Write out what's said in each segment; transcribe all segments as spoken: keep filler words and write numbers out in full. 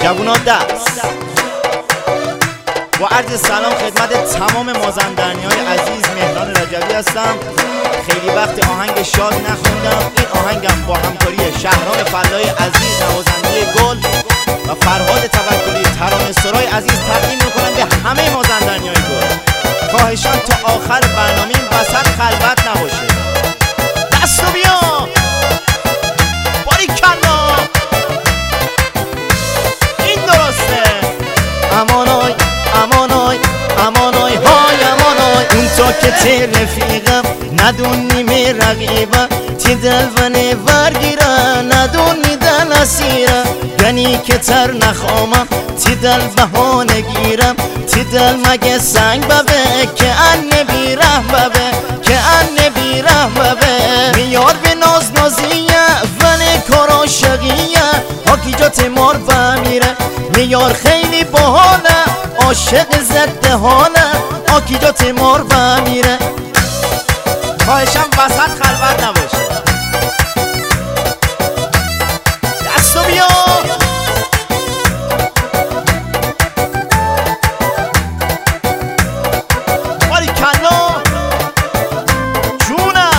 جوونا دست. با عرض سلام خدمت تمام مازندرانی‌های عزیز، مهران رجبی هستم. خیلی وقت آهنگ شاد نخوندم. این آهنگم با همکاری شهرام فلای عزیز نوازنده گل و فرهاد توکلی ترانه‌سرای عزیز تقدیم میکنم به همه مازندرانی‌های گل. خواهشاً تا آخر برنامه این وسط خلوت نباشه. دستو بیا باریکلا، این درسته. امانای امانای امانای های امانای، اون تا که تی رفیقم ندونی می رقیبم، تی دل و نورگیره ندونی دل اسیره، گنی که تر نخوامم تی دل بهانه گیرم، تی دل مگه سنگ ببه که ان بیره ببه که ان بیره ببه. میار به ناز نازیه ون کارا شقیه، هاکی جا تیمار بمیره، میار خیلی باحاله عاشق زد حاله، آکی جا تیمار بمیره. خواهشم وسط خلوت نباشه. دستو بیا باریکلا جونم.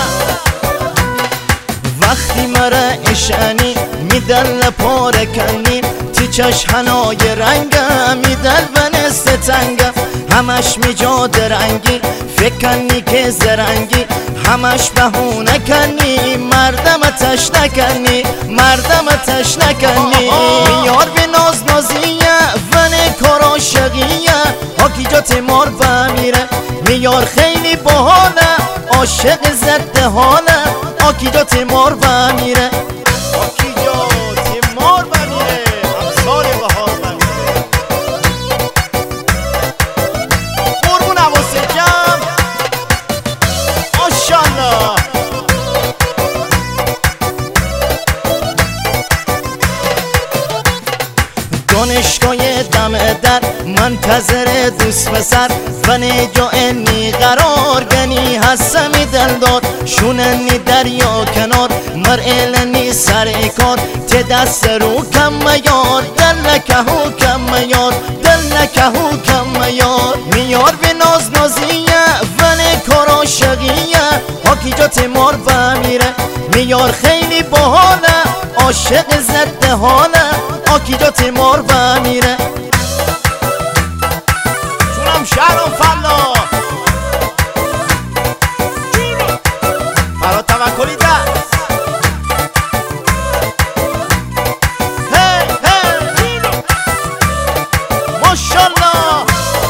وقتی مرا اشانی میدل پاره کنی، تی چشمهای رنگم میدل و نستنگم، همش میجاد رنگی فکر کنی که زرنگی، همش بهونه کنی مردم تش نکنی مردم تش نکنی. میار به ناز نازیه ون کارا شقیه، هاکی جا تیمار بمیره، میار خیلی باحاله عاشق زد حاله، آکی جا تیمار بمیره، آکی جا تیمار بمیره، امسال بهار بمیره. قربون عواسکم ماشالله. دانشگاه دم در منتظر دوست پسر، و نجا انی قرار گنی هستمی دلدار، شوننی دریا کنار مرئلنی سر کار، تی دست رو کم یار دل نکهو کم یار دل نکهو کم یار. میار به ناز نازیه ون کارا شقیه، هاکی جا تیمار بمیره، میار خیلی باحاله عاشق زد حاله، آکی جا تیمار بمیره. جونم شهرام فلا فرهاد توکلی دست. هی هی ماشالله.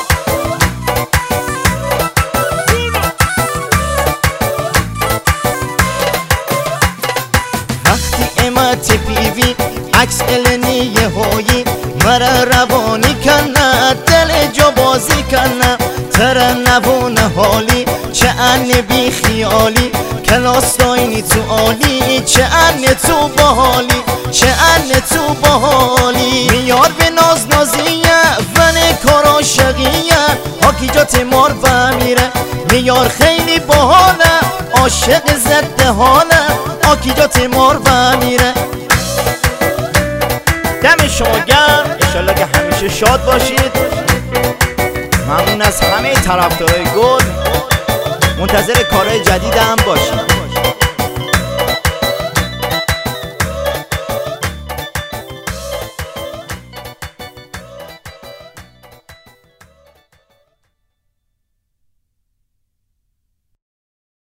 وقتی امت پیوی عکس النی هایی، مرا روانی کنه دل جا بازی کنه، تر نبون حالی چه ان بی خیالی، کلاس داینی تو عالی چه ان تو باحالی چه ان تو باحالی. میار به ناز نازیه ون کارا شقیه، هاکی جا تیمار بمیره، میار خیلی باحاله عاشق زد حاله، آکی جا تیمار بمیره. دم شما گرم، انشالله که همیشه شاد باشید. ممنون از همه طرفدارای گل، منتظر کارهای جدیدم باشید.